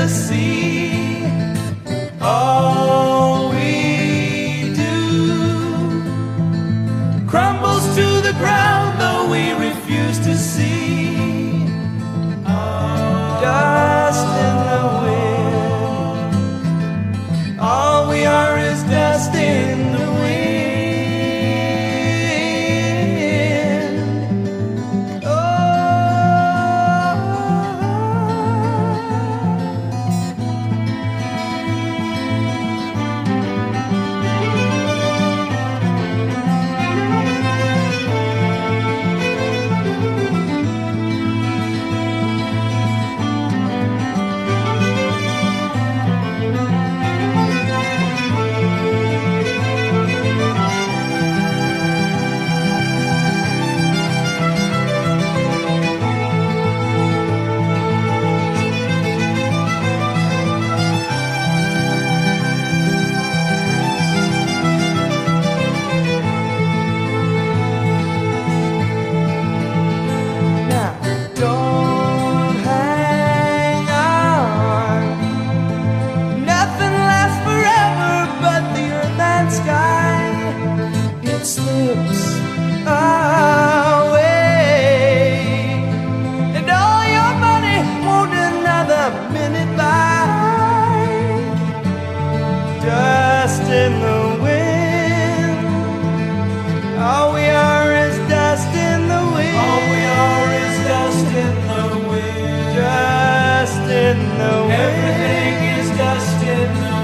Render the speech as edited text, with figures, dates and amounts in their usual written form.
the sea. All we do crumbles to the ground, though we refuse to see. Dust in the wind. All we are is dust in the wind. Slips away, and all your money won't another minute buy. Dust in the wind. All we are is dust in the wind. All we are is dust in the wind. Dust in the wind. Everything is dust in the wind.